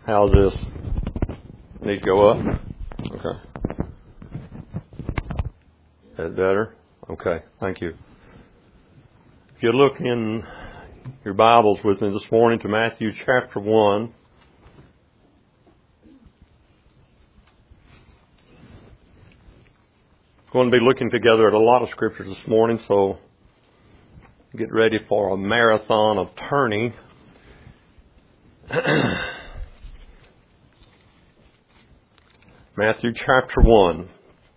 How's this? Need to go up? Okay. Is that better? Okay, thank you. If you look in your Bibles with me this morning to Matthew chapter 1. We're going to be looking together at a lot of scriptures this morning, so get ready for a marathon of turning. Matthew chapter 1.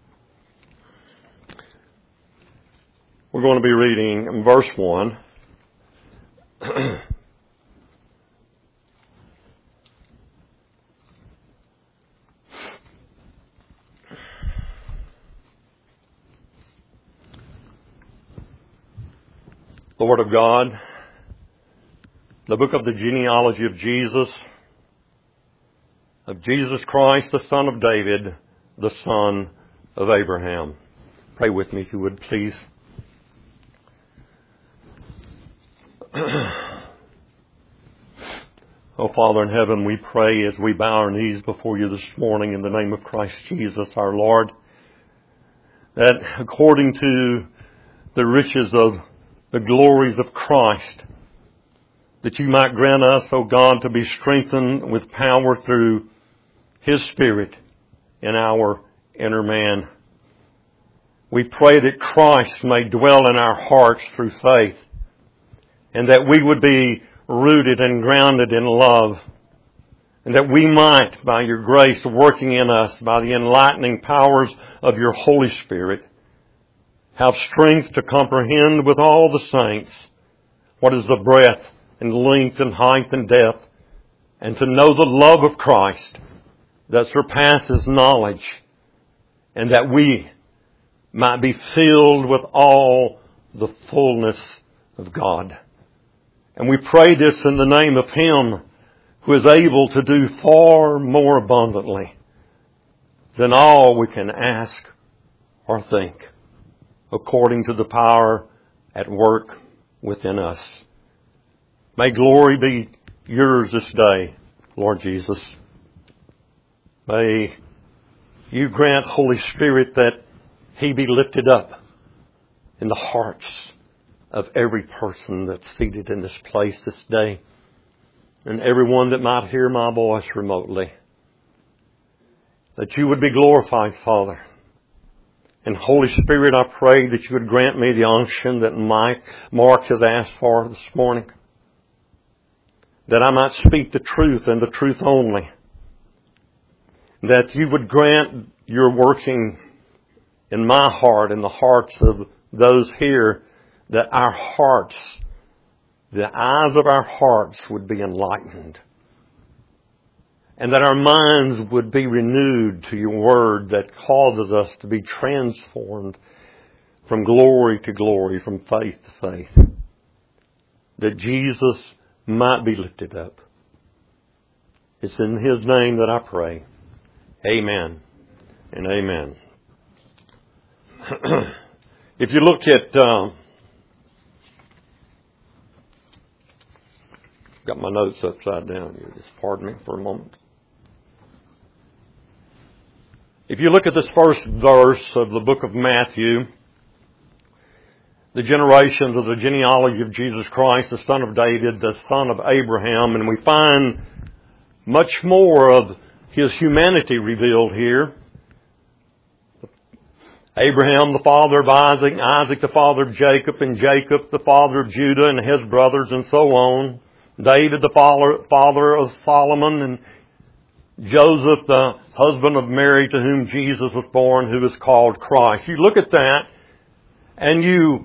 We're going to be reading verse 1. The Word of God, the book of the genealogy of Jesus Christ, the son of David, the son of Abraham. Pray with me if you would, please. Oh, Father in heaven, we pray as we bow our knees before you this morning in the name of Christ Jesus our Lord, that according to the riches of the glories of Christ, that you might grant us, O God, to be strengthened with power through His Spirit in our inner man. We pray that Christ may dwell in our hearts through faith, and that we would be rooted and grounded in love, and that we might, by your grace working in us, by the enlightening powers of your Holy Spirit, have strength to comprehend with all the saints what is the breadth and length and height and depth, and to know the love of Christ that surpasses knowledge, and that we might be filled with all the fullness of God. And we pray this in the name of Him who is able to do far more abundantly than all we can ask or think, according to the power at work within us. May glory be yours this day, Lord Jesus. May you grant, Holy Spirit, that He be lifted up in the hearts of every person that's seated in this place this day, and everyone that might hear my voice remotely. That you would be glorified, Father. And Holy Spirit, I pray that you would grant me the unction that Mark has asked for this morning, that I might speak the truth and the truth only. That you would grant your working in my heart and the hearts of those here, that our hearts, the eyes of our hearts would be enlightened, and that our minds would be renewed to your word that causes us to be transformed from glory to glory, from faith to faith, that Jesus might be lifted up. It's in His name that I pray. Amen and amen. If you look at, got my notes upside down here. Just pardon me for a moment. If you look at this first verse of the book of Matthew, the generations of the genealogy of Jesus Christ, the son of David, the son of Abraham, and we find much more of His humanity revealed here. Abraham, the father of Isaac, Isaac, the father of Jacob, and Jacob, the father of Judah and his brothers, and so on. David, the father of Solomon, and Joseph, the husband of Mary, to whom Jesus was born, who is called Christ. You look at that, and you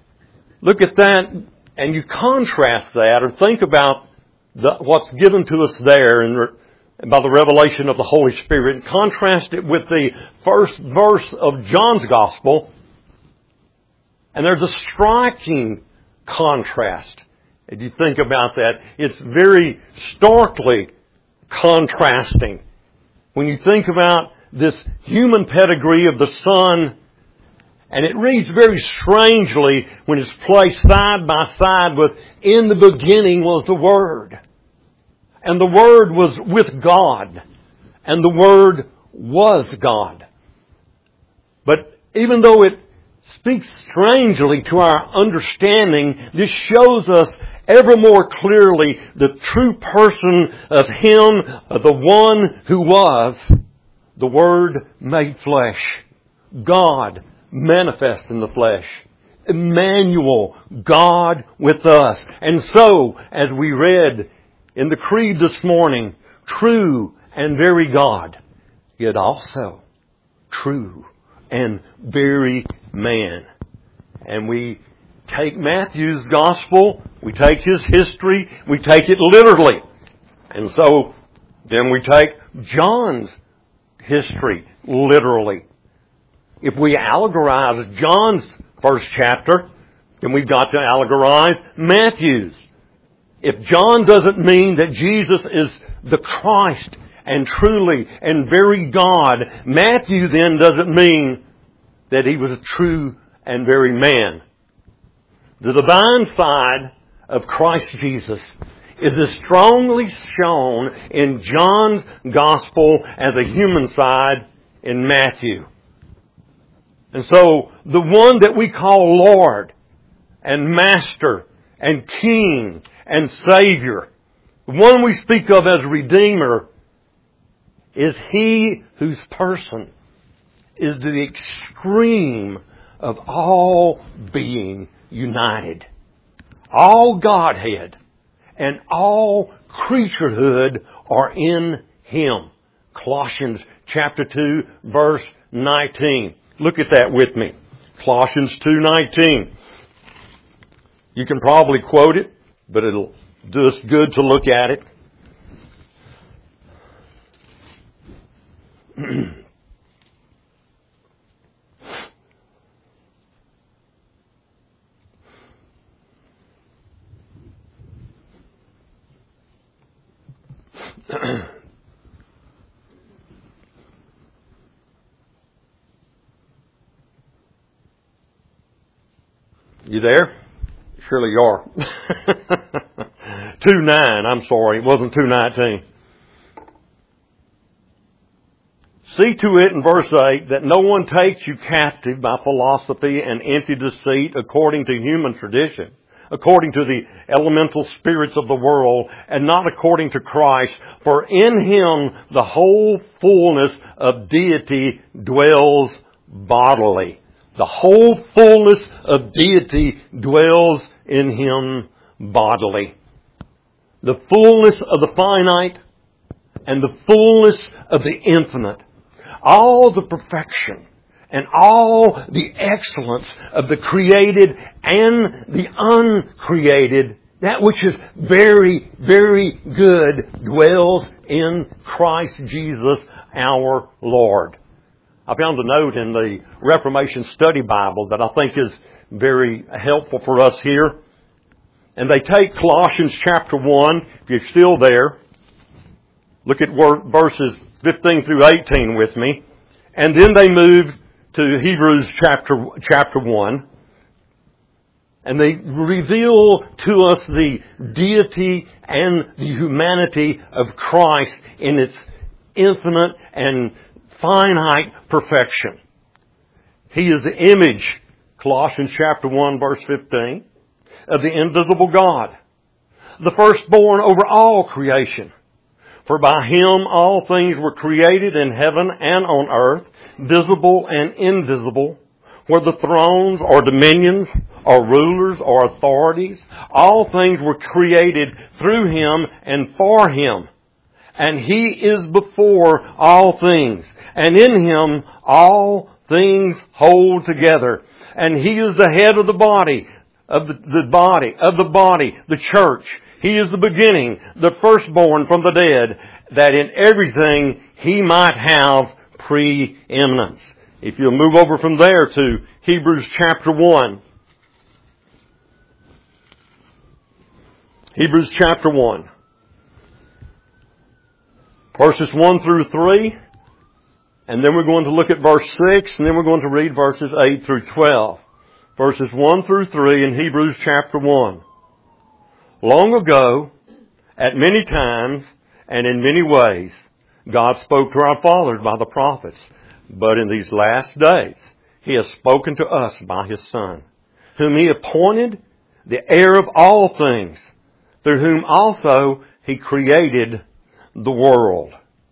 contrast that, or think about what's given to us there by the revelation of the Holy Spirit, and contrast it with the first verse of John's Gospel, and there's a striking contrast. If you think about that, it's very starkly contrasting. When you think about this human pedigree of the Son, and it reads very strangely when it's placed side by side with, in the beginning was the Word. And the Word was with God. And the Word was God. But even though it speaks strangely to our understanding, this shows us ever more clearly the true person of Him, of the one who was the Word made flesh. God manifest in the flesh. Emmanuel, God with us. And so, as we read in the Creed this morning, true and very God, yet also true and very man. And we take Matthew's gospel, we take his history, we take it literally. And so, then we take John's history literally. If we allegorize John's first chapter, then we've got to allegorize Matthew's. If John doesn't mean that Jesus is the Christ and truly and very God, Matthew then doesn't mean that He was a true and very man. The divine side of Christ Jesus is as strongly shown in John's gospel as a human side in Matthew. And so, the one that we call Lord and Master and King and Savior, the one we speak of as Redeemer, is He whose person is the extreme of all being united. All Godhead and all creaturehood are in Him. Colossians chapter 2, verse 19. Look at that with me. Colossians 2:19. You can probably quote it, but it'll do us good to look at it. You there? Surely you are. 2:9, I'm sorry, it wasn't 2:19. See to it in verse 8 that no one takes you captive by philosophy and empty deceit according to human tradition, according to the elemental spirits of the world, and not according to Christ. For in Him the whole fullness of deity dwells bodily. The whole fullness of deity dwells in Him bodily. The fullness of the finite and the fullness of the infinite. All the perfection and all the excellence of the created and the uncreated, that which is very, very good, dwells in Christ Jesus our Lord. I found a note in the Reformation Study Bible that I think is very helpful for us here. And they take Colossians chapter 1, if you're still there. Look at verses 15 through 18 with me. And then they move to Hebrews chapter 1. And they reveal to us the deity and the humanity of Christ in its infinite and finite perfection. He is the image, Colossians chapter 1 verse 15, of the invisible God, the firstborn over all creation. For by Him all things were created in heaven and on earth, visible and invisible, whether thrones or dominions or rulers or authorities. All things were created through Him and for Him. And He is before all things. And in Him all things hold together. And He is the head of the body, the church. He is the beginning, the firstborn from the dead, that in everything He might have preeminence. If you'll move over from there to Hebrews chapter 1. Hebrews chapter 1. Verses 1 through 3. And then we're going to look at verse 6. And then we're going to read verses 8 through 12. Verses 1 through 3 in Hebrews chapter 1. Long ago, at many times, And in many ways, God spoke to our fathers by the prophets. But in these last days, He has spoken to us by His Son, whom He appointed the heir of all things, through whom also He created the world.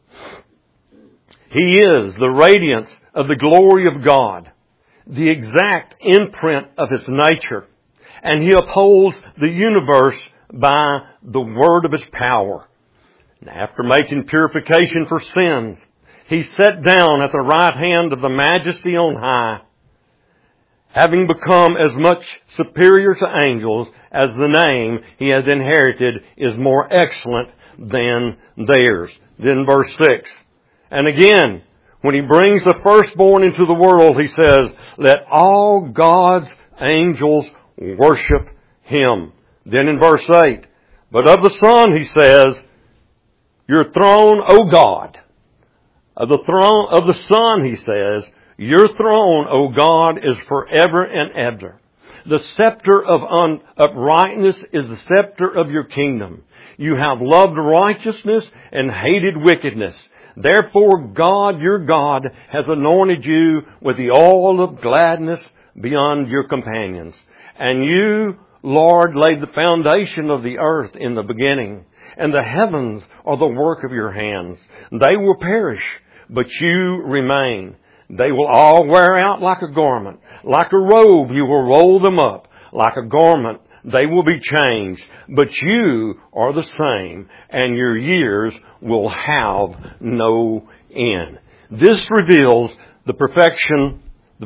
He is the radiance of the glory of God, the exact imprint of His nature, and He upholds the universe by the word of His power. And after making purification for sins, He sat down at the right hand of the Majesty on high, having become as much superior to angels as the name He has inherited is more excellent than theirs. Then verse 6. And again, when He brings the firstborn into the world, He says, let all God's angels worship Him. Then in verse 8, but of the Son, He says, your throne, O God. Of the throne of the Son, He says, your throne, O God, is forever and ever. The scepter of uprightness is the scepter of your kingdom. You have loved righteousness and hated wickedness. Therefore God, your God, has anointed you with the oil of gladness beyond your companions. And you, Lord, laid the foundation of the earth in the beginning, and the heavens are the work of your hands. They will perish, but you remain. They will all wear out like a garment. Like a robe, you will roll them up. Like a garment, they will be changed. But you are the same, and your years will have no end. This reveals the perfection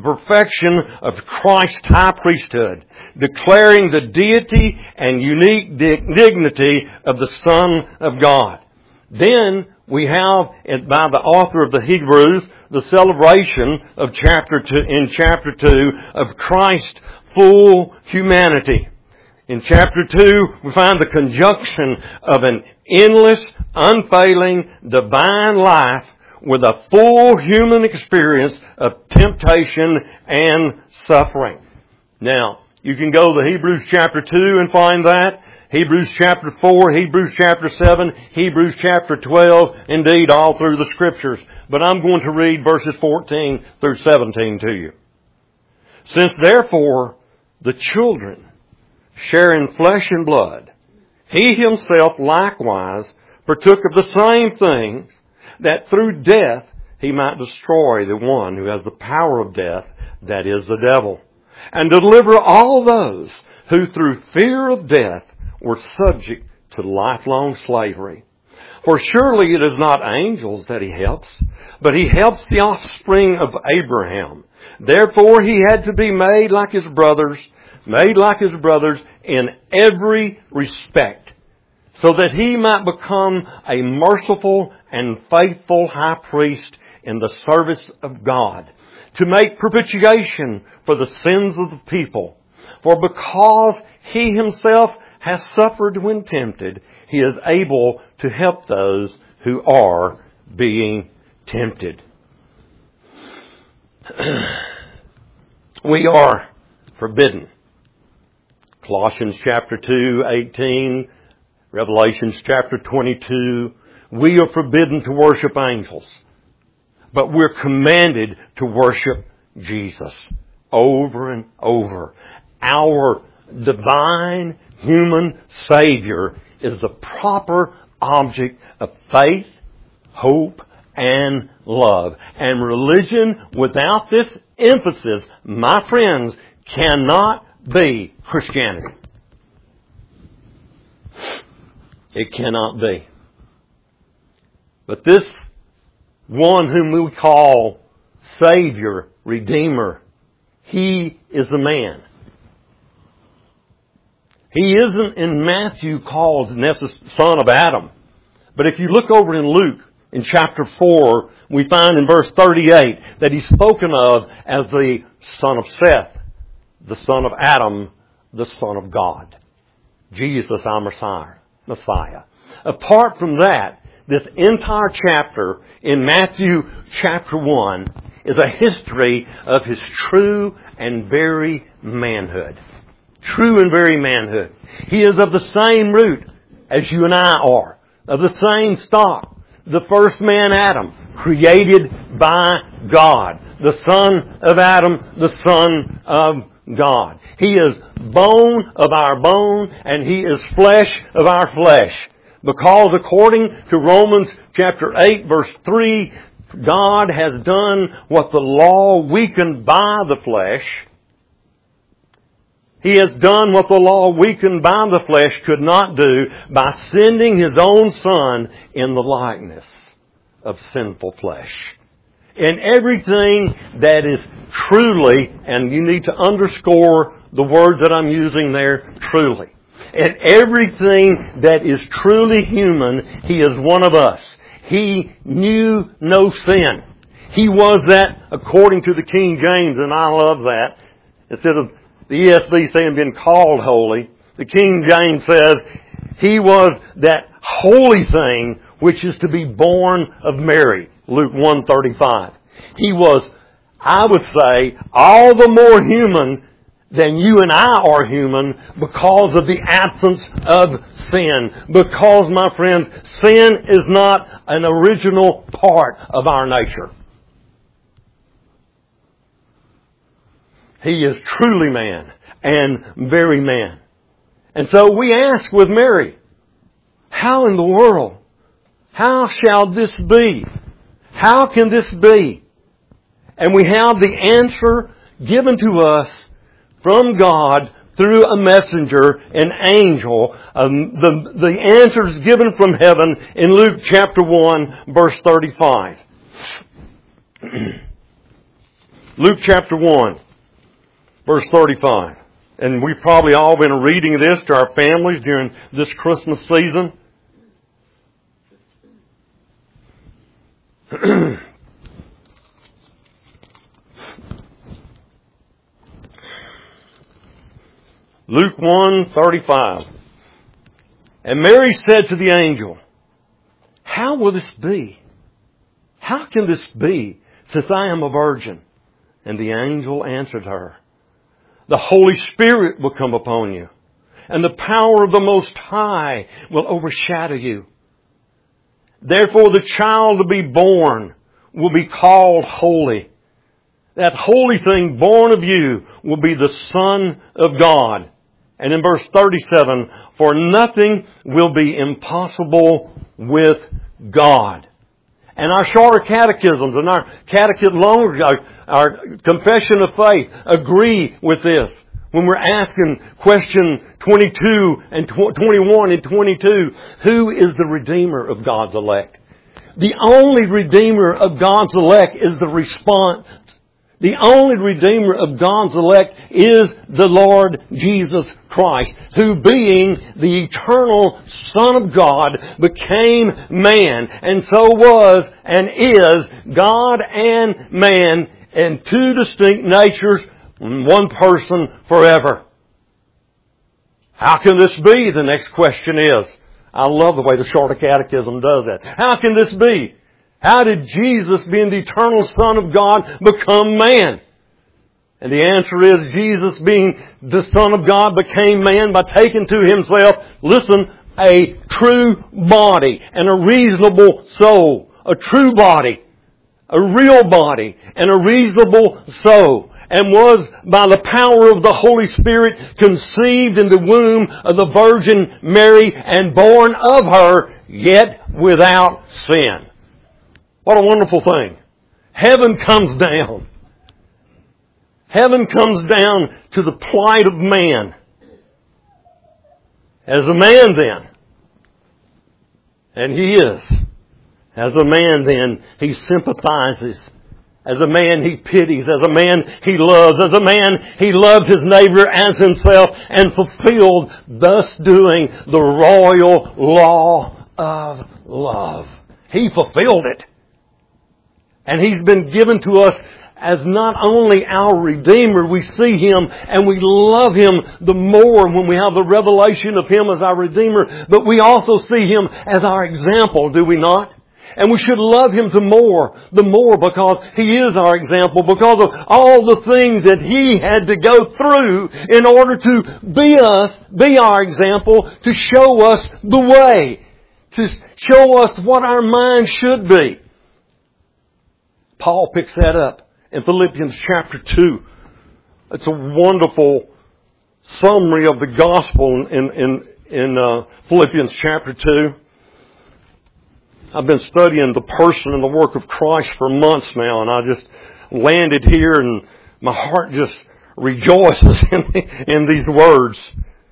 of Christ's high priesthood, declaring the deity and unique dignity of the Son of God. Then we have, by the author of the Hebrews, the celebration of chapter 2 of Christ's full humanity. In chapter 2, we find the conjunction of an endless, unfailing, divine life with a full human experience of temptation and suffering. Now, you can go to Hebrews chapter 2 and find that. Hebrews chapter 4, Hebrews chapter 7, Hebrews chapter 12, indeed all through the Scriptures. But I'm going to read verses 14 through 17 to you. Since therefore the children share in flesh and blood, He Himself likewise partook of the same things, that through death He might destroy the one who has the power of death, that is the devil, and deliver all those who through fear of death were subject to lifelong slavery. For surely it is not angels that He helps, but He helps the offspring of Abraham. Therefore He had to be made like His brothers in every respect, so that He might become a merciful and faithful high priest in the service of God, to make propitiation for the sins of the people. For because He Himself has suffered when tempted, He is able to help those who are being tempted. We are forbidden. Colossians chapter 2, 18, Revelations chapter 22. We are forbidden to worship angels, but we're commanded to worship Jesus over and over. Our divine human Savior is the proper object of faith, hope, and love. And religion without this emphasis, my friends, cannot be Christianity. It cannot be. But this one whom we call Savior, Redeemer, He is a man. He isn't in Matthew called son of Adam. But if you look over in Luke, in chapter 4, we find in verse 38 that He's spoken of as the son of Seth, the son of Adam, the Son of God. Jesus, our Messiah. Apart from that, this entire chapter in Matthew chapter 1 is a history of His true and very manhood. True and very manhood. He is of the same root as you and I are. of the same stock, the first man Adam, created by God. The son of Adam, the son of God. He is bone of our bone, and He is flesh of our flesh. Because according to Romans chapter 8 verse 3, God has done what the law weakened by the flesh. He has done what the law weakened by the flesh could not do by sending His own Son in the likeness of sinful flesh. In everything that is truly, and you need to underscore the word that I'm using there, truly. In everything that is truly human, He is one of us. He knew no sin. He was that according to the King James, and I love that. Instead of the ESV saying being called holy, the King James says He was that holy thing which is to be born of Mary. Luke 1:35. He was, I would say, all the more human than you and I are human because of the absence of sin. Because, my friends, sin is not an original part of our nature. He is truly man and very man. And so we ask with Mary, how in the world? How shall this be? How can this be? And we have the answer given to us from God through a messenger, an angel. The answer is given from heaven in Luke chapter 1, verse 35. Luke chapter 1, verse 35. And we've probably all been reading this to our families during this Christmas season. Luke 1:35. And Mary said to the angel, how will this be? How can this be, since I am a virgin? And the angel answered her, the Holy Spirit will come upon you, and the power of the Most High will overshadow you. Therefore the child to be born will be called holy. That holy thing born of you will be the Son of God. And in verse 37, for nothing will be impossible with God. And our shorter catechisms and our confession of faith agree with this. When we're asking question 22 and 21 and 22, who is the Redeemer of God's elect? The only Redeemer of God's elect is the response. The only Redeemer of God's elect is the Lord Jesus Christ, who being the eternal Son of God became man, and so was and is God and man in two distinct natures, one person forever. How can this be? The next question is. I love the way the Shorter Catechism does that. How can this be? How did Jesus, being the eternal Son of God, become man? And the answer is Jesus, being the Son of God, became man by taking to Himself, listen, a true body and a reasonable soul. A true body, a real body, and a reasonable soul. And was by the power of the Holy Spirit conceived in the womb of the Virgin Mary and born of her, yet without sin. What a wonderful thing. Heaven comes down. Heaven comes down to the plight of man. As a man then. And He is. As a man then, He sympathizes. As a man, He pities. As a man, He loves. As a man, He loved His neighbor as Himself and fulfilled, thus doing the royal law of love. He fulfilled it. And He's been given to us as not only our Redeemer, we see Him and we love Him the more when we have the revelation of Him as our Redeemer, but we also see Him as our example, do we not? And we should love Him the more because He is our example, because of all the things that He had to go through in order to be our example, to show us the way. to show us what our mind should be. Paul picks that up in Philippians chapter 2. It's a wonderful summary of the gospel in Philippians chapter 2. I've been studying the person and the work of Christ for months now, and I just landed here and my heart just rejoices in these words.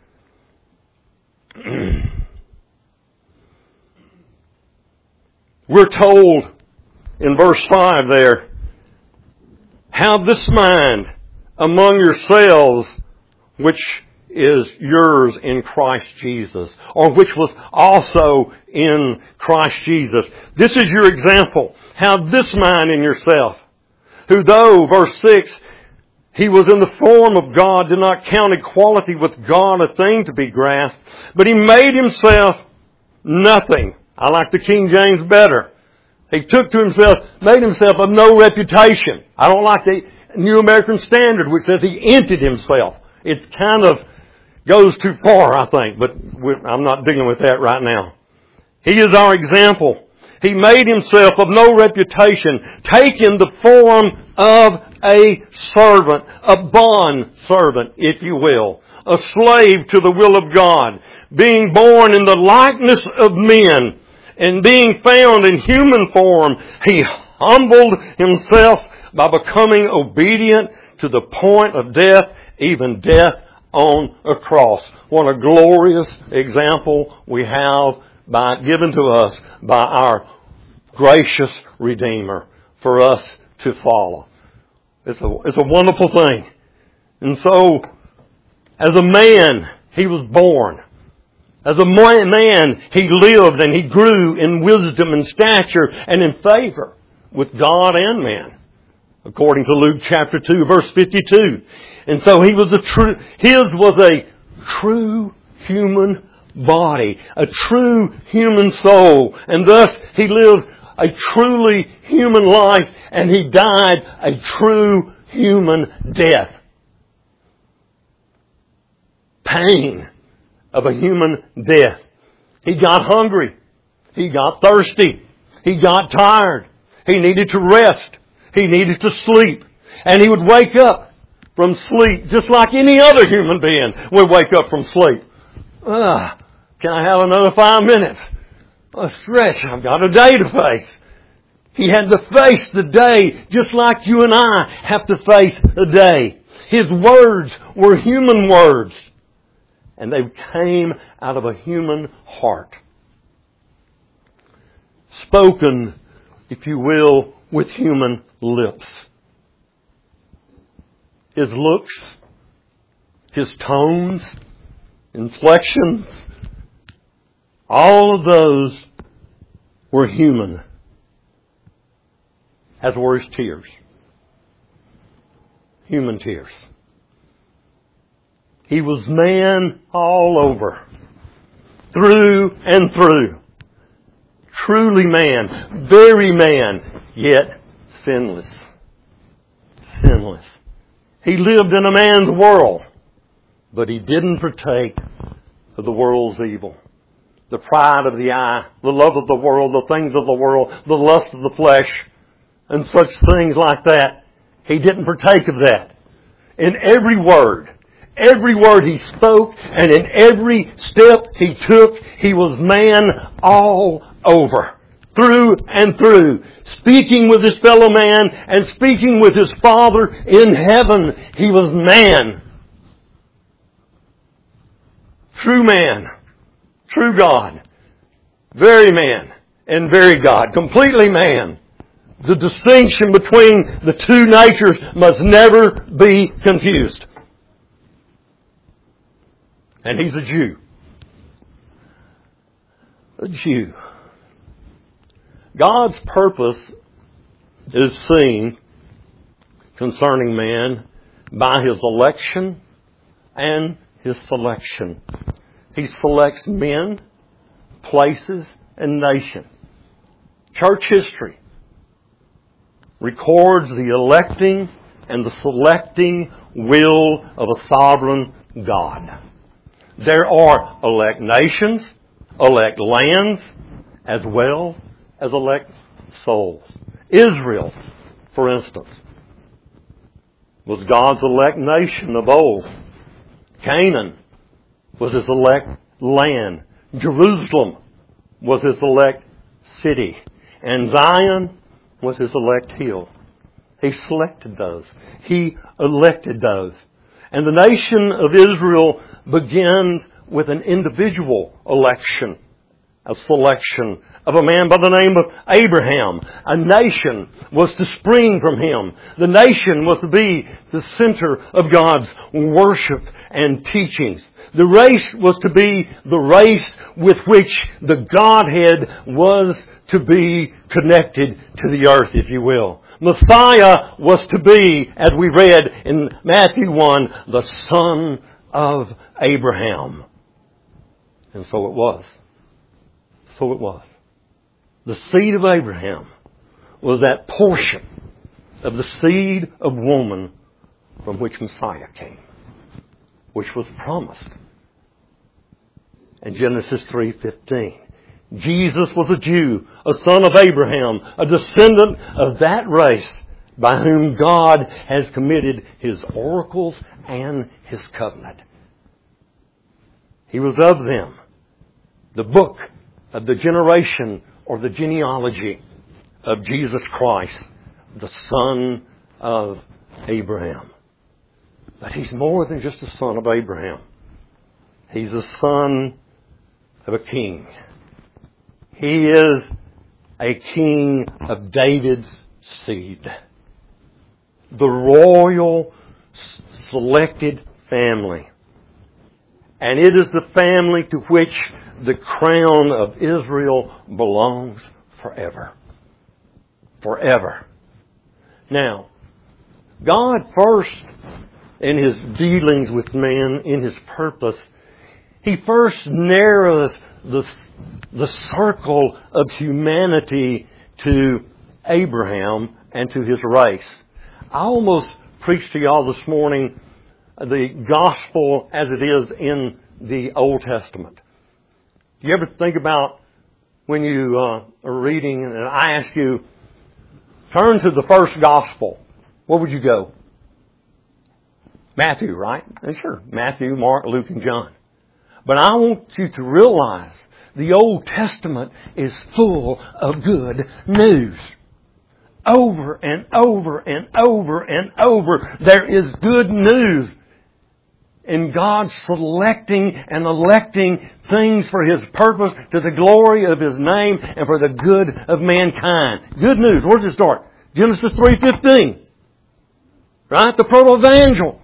We're told in verse 5 there, have this mind among yourselves, which is yours in Christ Jesus, or which was also in Christ Jesus. This is your example. Have this mind in yourself, who though, verse 6, he was in the form of God, did not count equality with God a thing to be grasped, but he made himself nothing. I like the King James better. He took to himself, made himself of no reputation. I don't like the New American Standard, which says he emptied himself. It kind of goes too far, I think, but I'm not dealing with that right now. He is our example. He made himself of no reputation, taking the form of a servant, a bond servant, if you will, a slave to the will of God, being born in the likeness of men, and being found in human form, he humbled himself by becoming obedient to the point of death, even death on a cross. What a glorious example we have given to us by our gracious Redeemer for us to follow. It's a wonderful thing. And so, as a man, he was born. As a man, he lived and he grew in wisdom and stature and in favor with God and man, according to Luke chapter 2, verse 52. And so his was a true human body, a true human soul, and thus he lived a truly human life, and he died a true human death. Pain of a human death. He got hungry. He got thirsty. He got tired. He needed to rest. He needed to sleep. And he would wake up from sleep just like any other human being would wake up from sleep. Can I have another 5 minutes? A stretch. I've got a day to face. He had to face the day just like you and I have to face the day. His words were human words. And they came out of a human heart. Spoken, if you will, with human lips. His looks, his tones, inflections, all of those were human, as were his tears. Human tears. He was man all over, through and through. Truly man, very man, yet sinless. Sinless. He lived in a man's world, but he didn't partake of the world's evil. The pride of the eye, the love of the world, the things of the world, the lust of the flesh, and such things like that. He didn't partake of that. In every word he spoke, and in every step he took, he was man all over. Through and through. Speaking with his fellow man and speaking with his Father in heaven. He was man. True man. True God. Very man and very God. Completely man. The distinction between the two natures must never be confused. And he's a Jew. A Jew. God's purpose is seen concerning man by his election and his selection. He selects men, places, and nation. Church history records the electing and the selecting will of a sovereign God. There are elect nations, elect lands, as well as elect souls. Israel, for instance, was God's elect nation of old. Canaan was His elect land. Jerusalem was His elect city. And Zion was His elect hill. He selected those. He elected those. And the nation of Israel begins with an individual election, a selection of a man by the name of Abraham. A nation was to spring from him. The nation was to be the center of God's worship and teachings. The race was to be the race with which the Godhead was to be connected to the earth, if you will. Messiah was to be, as we read in Matthew 1, the son of Abraham. And so it was. So it was. The seed of Abraham was that portion of the seed of woman from which Messiah came, which was promised in Genesis 3:15. Jesus was a Jew, a son of Abraham, a descendant of that race by whom God has committed His oracles and His covenant. He was of them. The book of the generation or the genealogy of Jesus Christ, the son of Abraham. But He's more than just a son of Abraham. He's a son of a king. He is a king of David's seed. The royal selected family. And it is the family to which the crown of Israel belongs forever. Forever. Now, God first, in His dealings with man, in His purpose, He first narrows the circle of humanity to Abraham and to his race. I almost preached to y'all this morning the gospel as it is in the Old Testament. Do you ever think about when you are reading and I ask you, turn to the first gospel, where would you go? Matthew, right? And sure, Matthew, Mark, Luke, and John. But I want you to realize the Old Testament is full of good news. Over and over and over and over, there is good news in God selecting and electing things for His purpose to the glory of His name and for the good of mankind. Good news. Where does it start? Genesis 3:15. Right? The proto-evangel.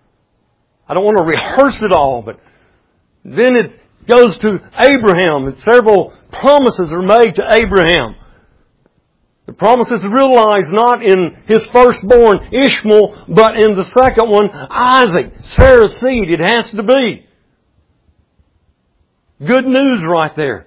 I don't want to rehearse it all, but then it goes to Abraham, and several promises are made to Abraham. The promises are realized not in his firstborn Ishmael, but in the second one, Isaac, Sarah's seed. It has to be. Good news right there.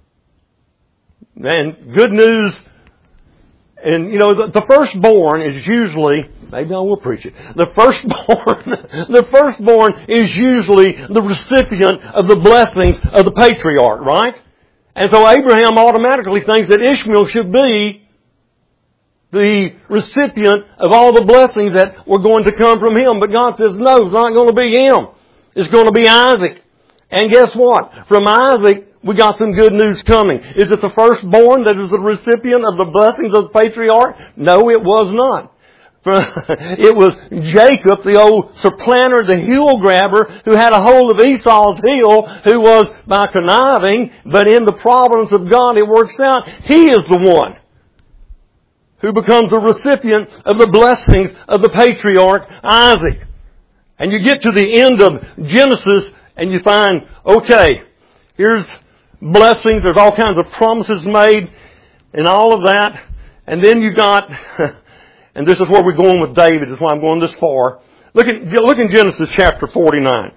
And good news. And, you know, the firstborn is usually, maybe I will preach it. The firstborn is usually the recipient of the blessings of the patriarch, right? And so Abraham automatically thinks that Ishmael should be the recipient of all the blessings that were going to come from him. But God says, no, it's not going to be him. It's going to be Isaac. And guess what? From Isaac, we got some good news coming. Is it the firstborn that is the recipient of the blessings of the patriarch? No, it was not. It was Jacob, the old supplanter, the heel grabber, who had a hold of Esau's heel, who was by conniving, but in the providence of God it works out. He is the one who becomes the recipient of the blessings of the patriarch Isaac. And you get to the end of Genesis and you find, okay, here's blessings, there's all kinds of promises made and all of that. And then you got, and this is where we're going with David, that's why I'm going this far. Look in Genesis chapter 49.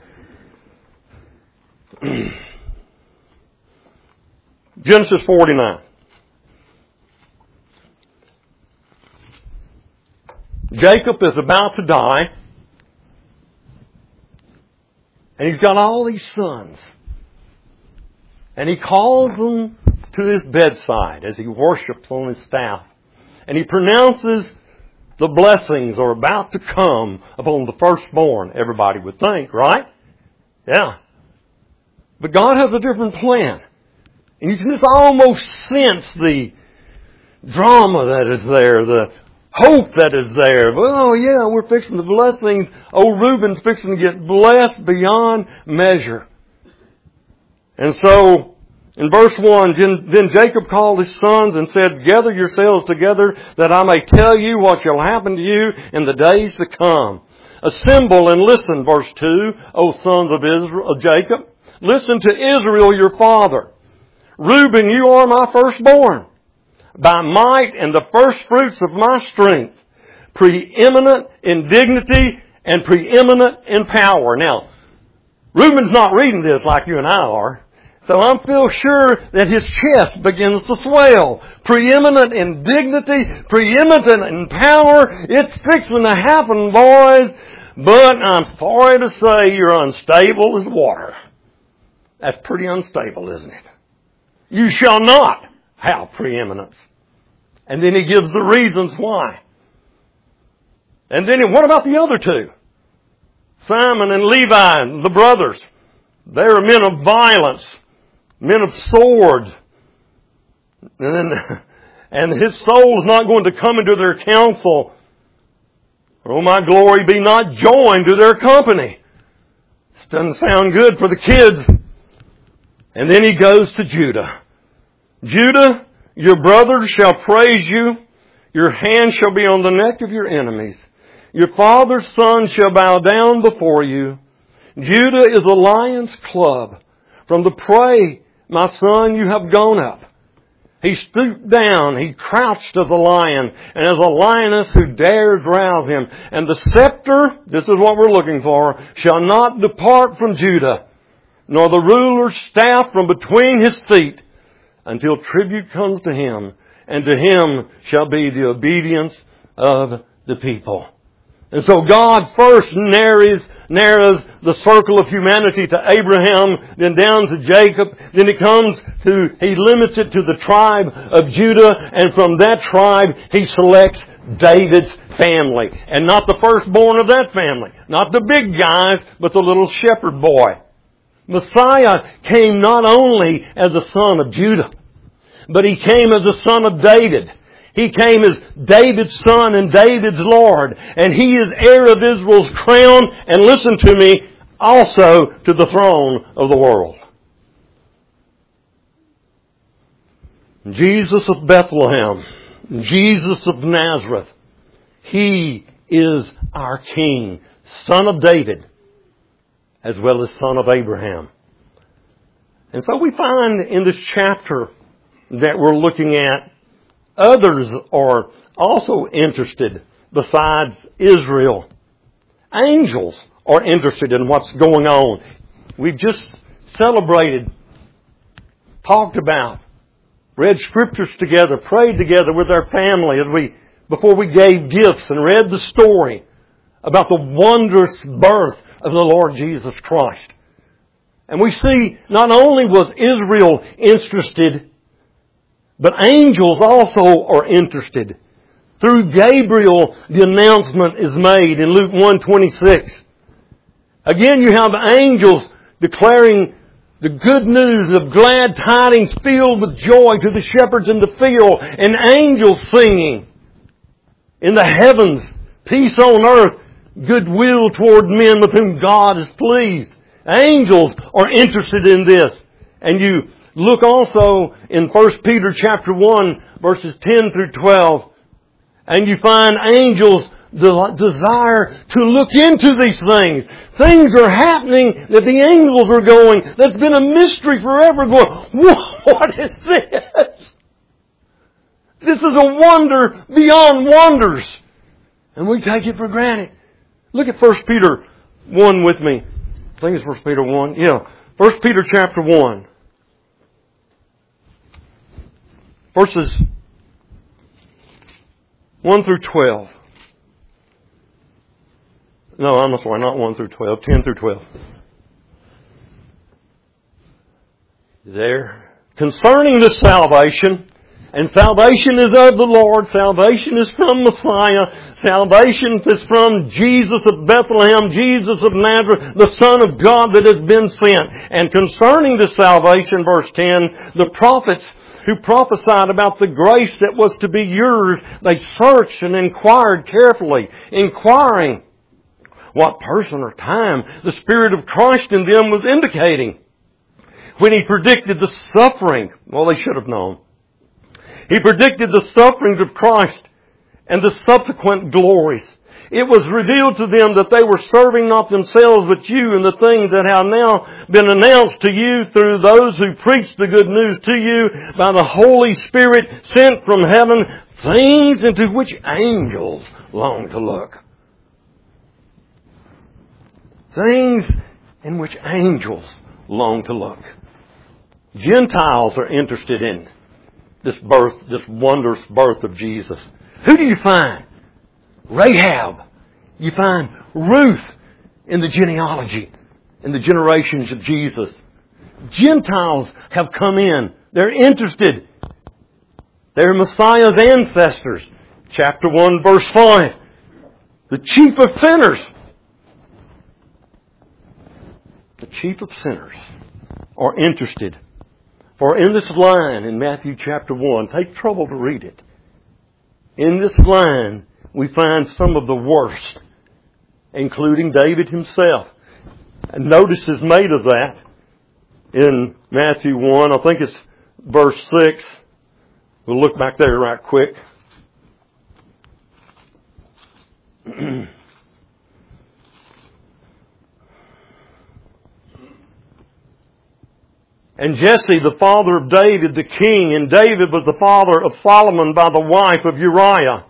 Genesis 49. Jacob is about to die. And he's got all these sons. And he calls them to his bedside as he worships on his staff. And he pronounces the blessings are about to come upon the firstborn, everybody would think, right? Yeah. But God has a different plan. And you can just almost sense the drama that is there, the hope that is there. Oh yeah, we're fixing the blessings. Old Reuben's fixing to get blessed beyond measure. And so, in verse 1, then Jacob called his sons and said, gather yourselves together that I may tell you what shall happen to you in the days to come. Assemble and listen, verse 2, O sons of Israel, of Jacob. Listen to Israel your father. Reuben, you are my firstborn, by might and the first fruits of my strength, preeminent in dignity and preeminent in power. Now, Reuben's not reading this like you and I are, so I feel sure that his chest begins to swell. Preeminent in dignity, preeminent in power. It's fixing to happen, boys, but I'm sorry to say you're unstable as water. That's pretty unstable, isn't it? You shall not have preeminence. And then he gives the reasons why. And then what about the other two? Simon and Levi, the brothers. They're men of violence, men of sword. And his soul is not going to come into their counsel. Oh, my glory be not joined to their company. This doesn't sound good for the kids. And then he goes to Judah. Judah, your brothers shall praise you. Your hand shall be on the neck of your enemies. Your father's son shall bow down before you. Judah is a lion's club. From the prey, my son, you have gone up. He stooped down, he crouched as a lion, and as a lioness who dares rouse him. And the scepter, this is what we're looking for, shall not depart from Judah, nor the ruler's staff from between his feet, until tribute comes to him, and to him shall be the obedience of the people. And so God first narrows the circle of humanity to Abraham, then down to Jacob, then he limits it to the tribe of Judah, and from that tribe he selects David's family. And not the firstborn of that family, not the big guys, but the little shepherd boy. Messiah came not only as a son of Judah, but he came as a son of David. He came as David's son and David's Lord. And he is heir of Israel's crown. And listen to me, also to the throne of the world. Jesus of Bethlehem, Jesus of Nazareth, He is our King, son of David, as well as son of Abraham. And so we find in this chapter that we're looking at, others are also interested besides Israel. Angels are interested in what's going on. We've just celebrated, talked about, read scriptures together, prayed together with our family before we gave gifts and read the story about the wondrous birth of the Lord Jesus Christ. And we see not only was Israel interested, but angels also are interested. Through Gabriel, the announcement is made in Luke 1:26. Again, you have angels declaring the good news of glad tidings filled with joy to the shepherds in the field, and angels singing in the heavens, peace on earth, goodwill toward men with whom God is pleased. Angels are interested in this. And you look also in 1 Peter chapter 1, verses 10 through 12, and you find angels desire to look into these things. Things are happening that the angels are going, that's been a mystery forever, going, what is this? This is a wonder beyond wonders. And we take it for granted. Look at 1 Peter 1 with me. I think it's 1 Peter 1. Yeah. 1 Peter chapter 1. Verses 1 through 12. No, I'm sorry, not 1 through 12. 10 through 12. There. concerning this salvation, and salvation is of the Lord, salvation is from Messiah, salvation is from Jesus of Bethlehem, Jesus of Nazareth, the Son of God that has been sent. And concerning this salvation, verse 10, the prophets who prophesied about the grace that was to be yours, they searched and inquired carefully, inquiring what person or time the Spirit of Christ in them was indicating. When He predicted the suffering, well, they should have known. He predicted the sufferings of Christ and the subsequent glories. It was revealed to them that they were serving not themselves but you and the things that have now been announced to you through those who preach the good news to you by the Holy Spirit sent from heaven, things into which angels long to look. Things in which angels long to look. Gentiles are interested in this birth, this wondrous birth of Jesus. Who do you find? Rahab. You find Ruth in the genealogy, in the generations of Jesus. Gentiles have come in. They're interested. They're Messiah's ancestors. Chapter 1, verse 5. The chief of sinners. The chief of sinners are interested. For in this line in Matthew chapter 1, take trouble to read it. In this line, we find some of the worst, including David himself. And notice is made of that in Matthew 1. I think it's verse 6. We'll look back there right quick. And Jesse, the father of David, the king, and David was the father of Solomon by the wife of Uriah.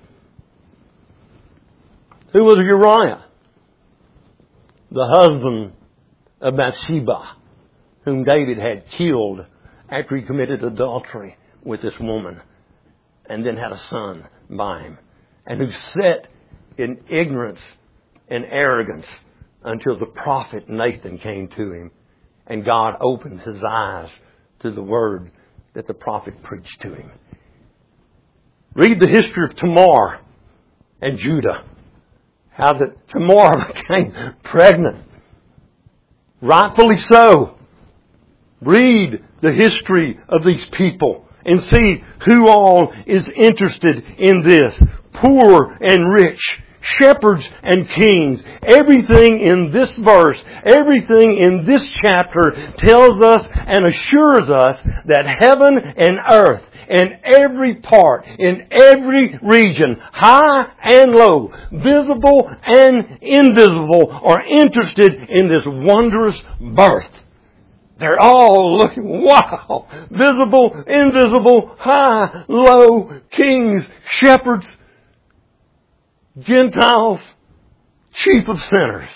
Who was Uriah? The husband of Bathsheba, whom David had killed after he committed adultery with this woman, and then had a son by him, and who sat in ignorance and arrogance until the prophet Nathan came to him. And God opened his eyes to the word that the prophet preached to him. Read the history of Tamar and Judah. How that Tamar became pregnant. Rightfully so. Read the history of these people and see who all is interested in this. Poor and rich. Shepherds and kings. Everything in this verse, everything in this chapter tells us and assures us that heaven and earth and every part, in every region, high and low, visible and invisible, are interested in this wondrous birth. They're all looking, wow! Visible, invisible, high, low, kings, shepherds, Gentiles, chief of sinners.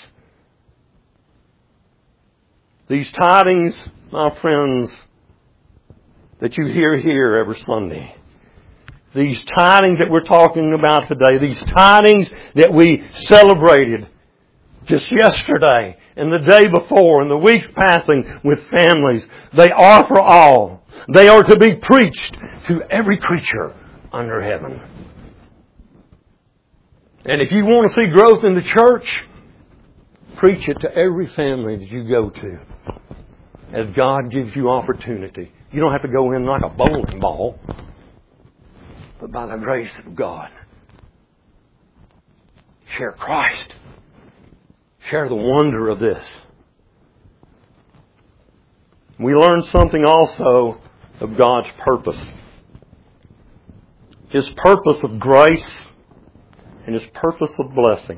These tidings, my friends, that you hear here every Sunday. These tidings that we're talking about today. These tidings that we celebrated just yesterday and the day before and the weeks passing with families. They are for all. They are to be preached to every creature under heaven. And if you want to see growth in the church, preach it to every family that you go to. As God gives you opportunity. You don't have to go in like a bowling ball. But by the grace of God. Share Christ. Share the wonder of this. We learn something also of God's purpose. His purpose of grace and His purpose of blessing.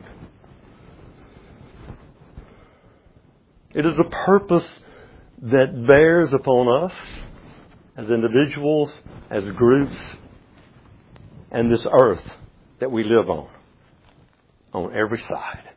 It is a purpose that bears upon us as individuals, as groups, and this earth that we live on every side.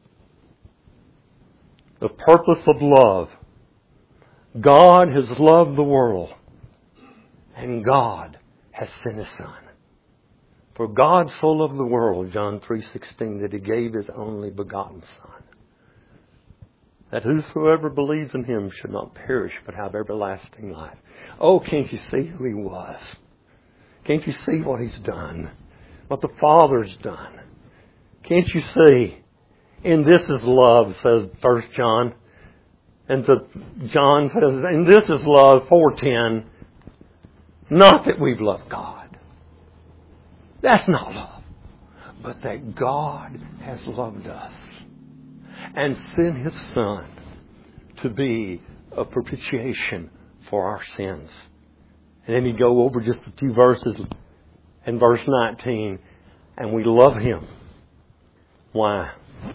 The purpose of love. God has loved the world, and God has sent His Son. For God so loved the world, John 3:16, that He gave His only begotten Son. that whosoever believes in Him should not perish but have everlasting life. Oh, can't you see who He was? Can't you see what He's done? What the Father's done? Can't you see? And this is love, says 1 John. And John says, and this is love, 4:10. Not that we've loved God. That's not love. But that God has loved us and sent His Son to be a propitiation for our sins. And then you go over just a few verses in verse 19, and we love Him. Why?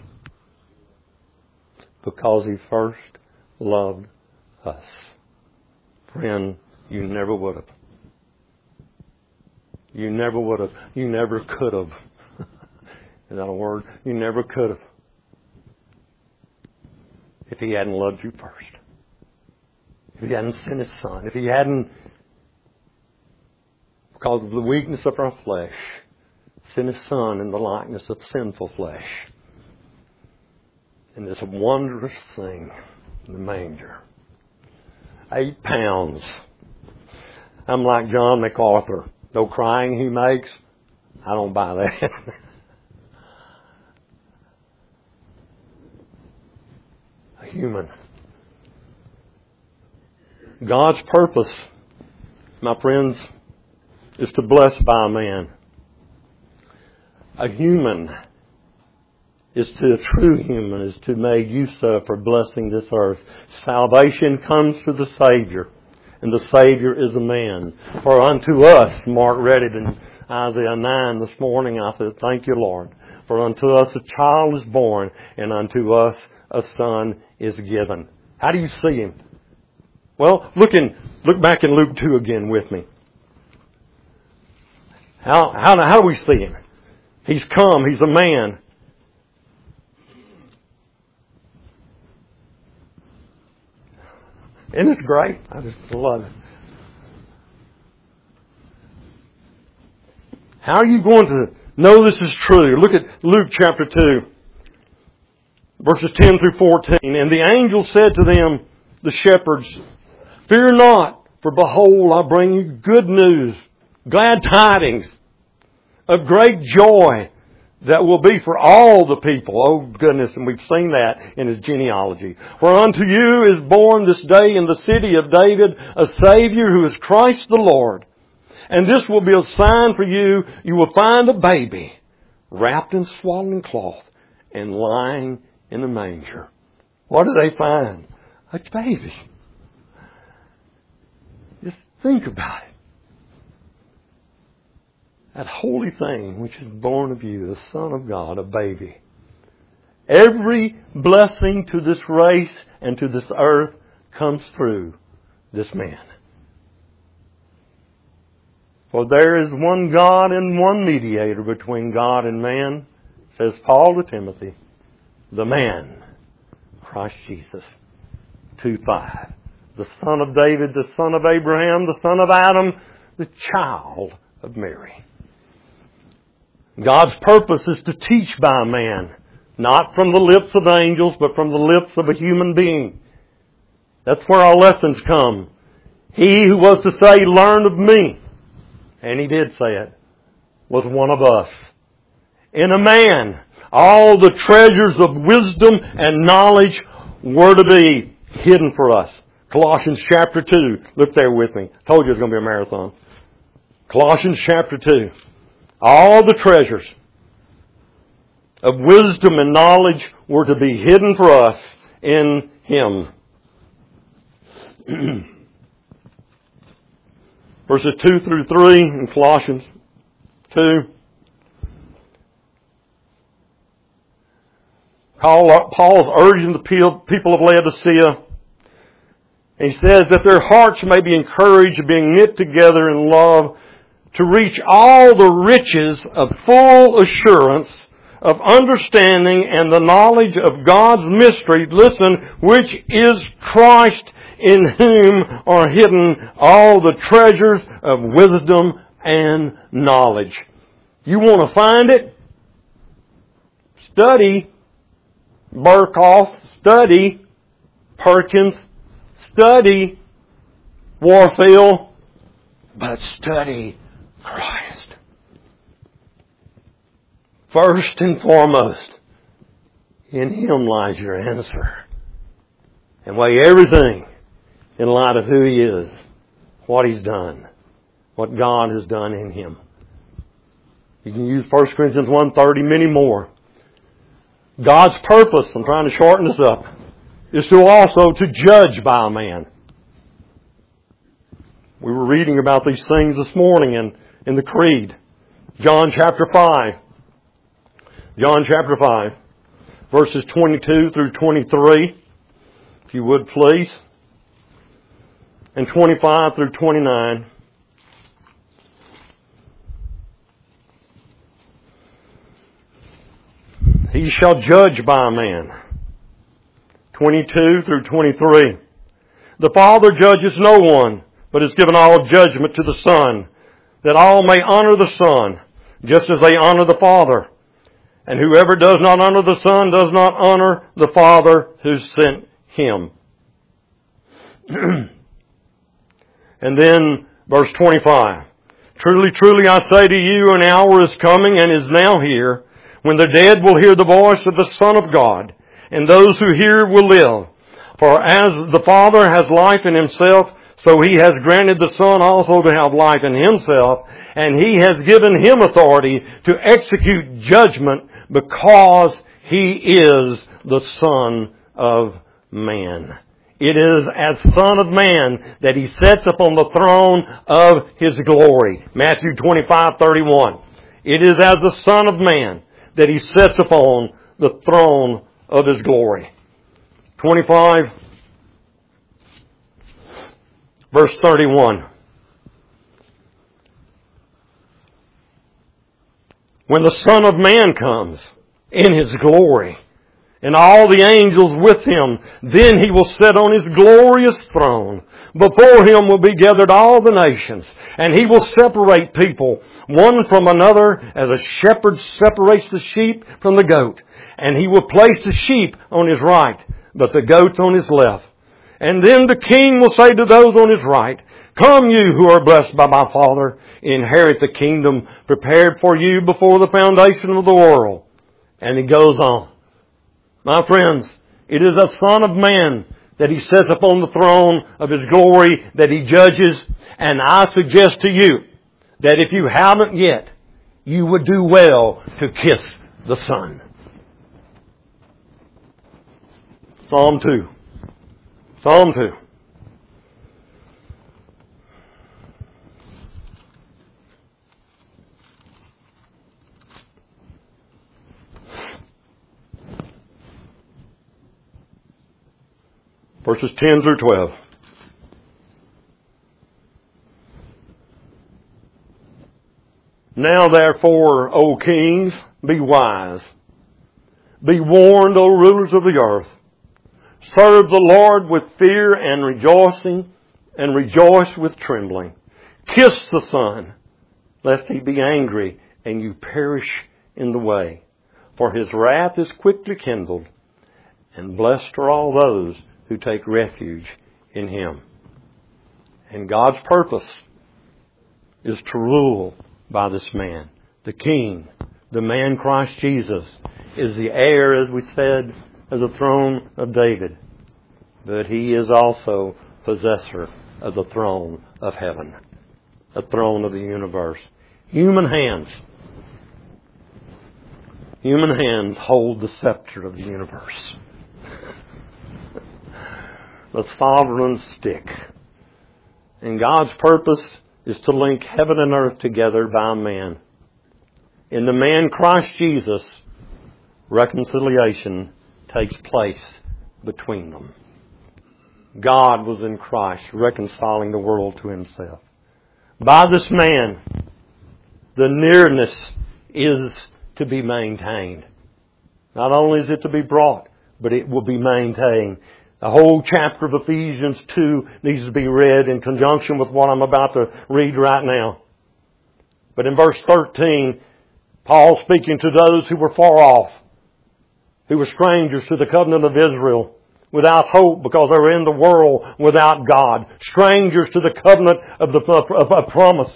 Because He first loved us. Friend, you never would have. You never would have. You never could have. Is that a word? You never could have. If He hadn't loved you first. If He hadn't sent His Son. If He hadn't, because of the weakness of our flesh, sent His Son in the likeness of sinful flesh. And this wondrous thing in the manger. 8 pounds. I'm like John MacArthur. No crying He makes. I don't buy that. A human. God's purpose, my friends, is to bless by a man. A human is to, a true human is to make use of for blessing this earth. Salvation comes through the Savior, and the Savior is a man. For unto us, Mark read it in Isaiah 9 this morning, I said, thank you, Lord. For unto us a child is born, and unto us a son is given. How do you see Him? Well, look back in Luke 2 again with me. How do we see Him? He's come. He's a man. Isn't it great? I just love it. How are you going to know this is true? Look at Luke chapter 2, verses 10 through 14. And the angel said to them, the shepherds, fear not, for behold, I bring you good news, glad tidings of great joy that will be for all the people. Oh goodness, and we've seen that in His genealogy. For unto you is born this day in the city of David a Savior who is Christ the Lord. And this will be a sign for you. You will find a baby wrapped in swaddling cloth and lying in a manger. What do they find? A baby. Just think about it. That holy thing which is born of you, the Son of God, a baby. Every blessing to this race and to this earth comes through this man. For there is one God and one mediator between God and man, says Paul to Timothy, the man, Christ Jesus. 2:5. The son of David, the son of Abraham, the son of Adam, the child of Mary. God's purpose is to teach by man, not from the lips of angels, but from the lips of a human being. That's where our lessons come. He who was to say, learn of me, and He did say it, was one of us. In a man, all the treasures of wisdom and knowledge were to be hidden for us. Colossians chapter 2. Look there with me. I told you it was going to be a marathon. Colossians chapter 2. All the treasures of wisdom and knowledge were to be hidden for us in Him. Verses 2 through 3 in Colossians 2. Paul's urging the people of Laodicea. He says that their hearts may be encouraged, being knit together in love, to reach all the riches of full assurance of understanding and the knowledge of God's mystery, listen, which is Christ, in whom are hidden all the treasures of wisdom and knowledge. You want to find it? Study Berkhoff, study Perkins, study Warfield, but study Christ. First and foremost, in Him lies your answer. And weigh everything in light of who He is, what He's done, what God has done in Him. You can use 1 Corinthians 1:30, many more. God's purpose, I'm trying to shorten this up, is to also to judge by a man. We were reading about these things this morning in the Creed. John chapter 5. John chapter 5, verses 22 through 23, if you would please, and 25 through 29. He shall judge by a man. 22 through 23. The Father judges no one, but has given all judgment to the Son, that all may honor the Son, just as they honor the Father. And whoever does not honor the Son does not honor the Father who sent Him. And then verse 25. Truly, truly, I say to you, an hour is coming and is now here, when the dead will hear the voice of the Son of God, and those who hear will live. For as the Father has life in Himself, so He has granted the Son also to have life in Himself, and He has given Him authority to execute judgment, because He is the Son of Man. It is as Son of Man that He sits upon the throne of His glory. Matthew 25:31. It is as the Son of Man that He sits upon the throne of His glory. 25, verse 31. When the Son of Man comes in His glory, and all the angels with Him, then He will sit on His glorious throne. Before Him will be gathered all the nations, and He will separate people one from another as a shepherd separates the sheep from the goat. And He will place the sheep on His right, but the goats on His left. And then the King will say to those on His right, Come you who are blessed by my Father, inherit the kingdom prepared for you before the foundation of the world. And He goes on. My friends, it is a Son of Man that He sits upon the throne of His glory, that He judges. And I suggest to you that if you haven't yet, you would do well to kiss the Son. Psalm 2. Psalm 2. Verses 10 through 12. Now therefore, O kings, be wise. Be warned, O rulers of the earth. Serve the Lord with fear and rejoicing, and rejoice with trembling. Kiss the Son, lest He be angry and you perish in the way. For His wrath is quickly kindled, and blessed are all those who take refuge in Him. And God's purpose is to rule by this man. The King, the man Christ Jesus, is the heir, as we said, of the throne of David. But He is also possessor of the throne of heaven, the throne of the universe. Human hands hold the scepter of the universe. The sovereign stick. And God's purpose is to link heaven and earth together by man. In the man Christ Jesus, reconciliation takes place between them. God was in Christ, reconciling the world to Himself. By this man, the nearness is to be maintained. Not only is it to be brought, but it will be maintained. The whole chapter of Ephesians 2 needs to be read in conjunction with what I'm about to read right now. But in verse 13, Paul speaking to those who were far off, who were strangers to the covenant of Israel, without hope because they were in the world without God. Strangers to the covenant of promise.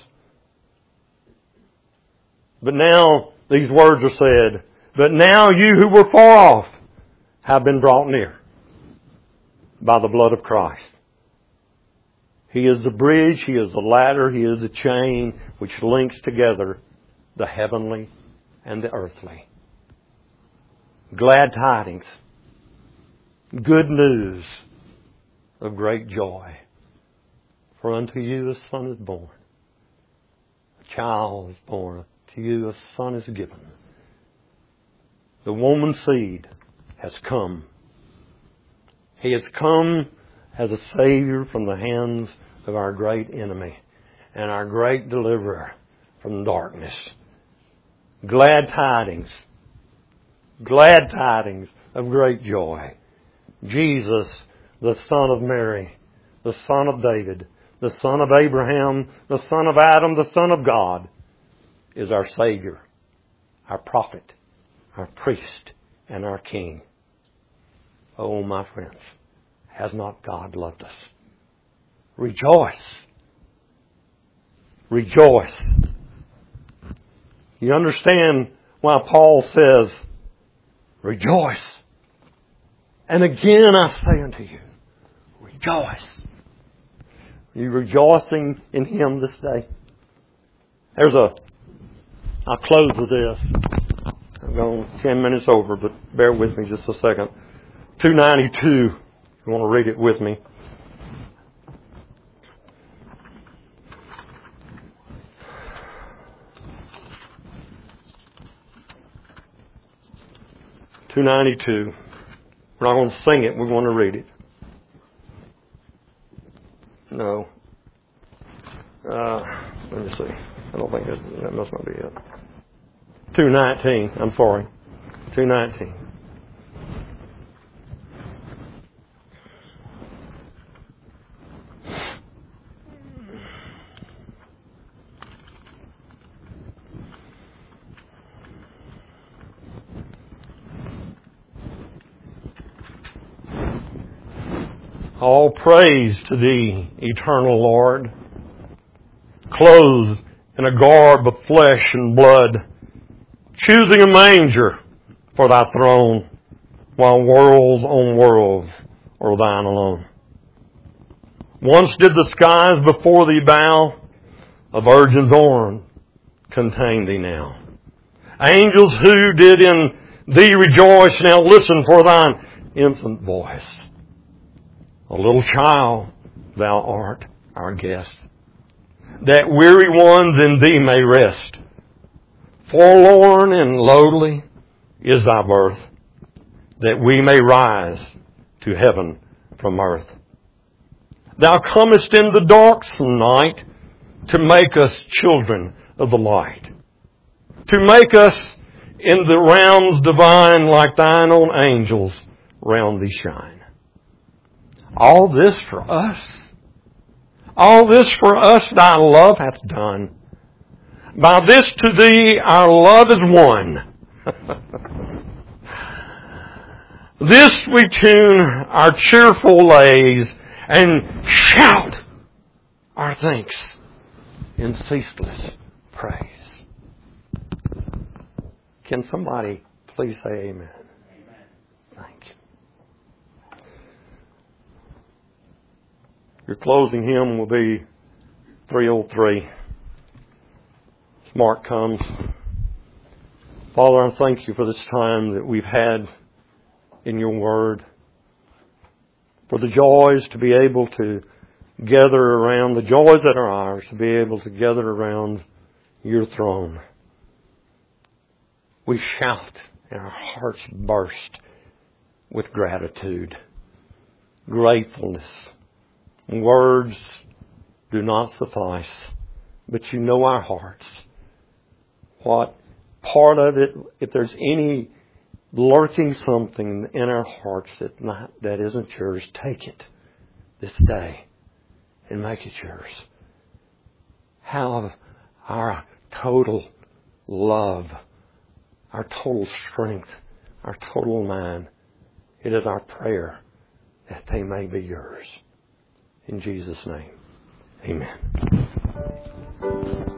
But now these words are said, but now you who were far off have been brought near by the blood of Christ. He is the bridge, He is the ladder, He is the chain which links together the heavenly and the earthly. Glad tidings, good news of great joy. For unto you a son is born, a child is born, to you a son is given. The woman's seed has come. He has come as a Savior from the hands of our great enemy and our great deliverer from darkness. Glad tidings of great joy. Jesus, the Son of Mary, the Son of David, the Son of Abraham, the Son of Adam, the Son of God, is our Savior, our prophet, our priest, and our King. Oh, my friends, has not God loved us? Rejoice. Rejoice. You understand why Paul says, rejoice. And again I say unto you, rejoice. Are you rejoicing in Him this day? I'll close with this. I've gone 10 minutes over, but bear with me just a second. 292, if you want to read it with me. $292. We're not going to sing it, we're going to read it. No. Let me see. I don't think that must not be it. 219. I'm sorry. 219. All praise to Thee, eternal Lord, clothed in a garb of flesh and blood, choosing a manger for Thy throne, while worlds on worlds are Thine alone. Once did the skies before Thee bow, a virgin's arm contain Thee now. Angels who did in Thee rejoice, now listen for Thine infant voice. A little child, Thou art our guest, that weary ones in Thee may rest. Forlorn and lowly is Thy birth, that we may rise to heaven from earth. Thou comest in the darksome night to make us children of the light, to make us in the realms divine like Thine own angels round Thee shine. All this for us Thy love hath done. By this to Thee our love is won. This we tune our cheerful lays and shout our thanks in ceaseless praise. Can somebody please say amen? Thank you. Your closing hymn will be 303. As Mark comes. Father, I thank You for this time that we've had in Your Word. For the joys to be able to gather around, the joys that are ours, to be able to gather around Your throne. We shout and our hearts burst with gratitude, gratefulness. Words do not suffice, but You know our hearts. What part of it, if there's any lurking something in our hearts that isn't Yours, take it this day and make it Yours. How our total love, our total strength, our total mind, it is our prayer that they may be yours. In Jesus' name, amen.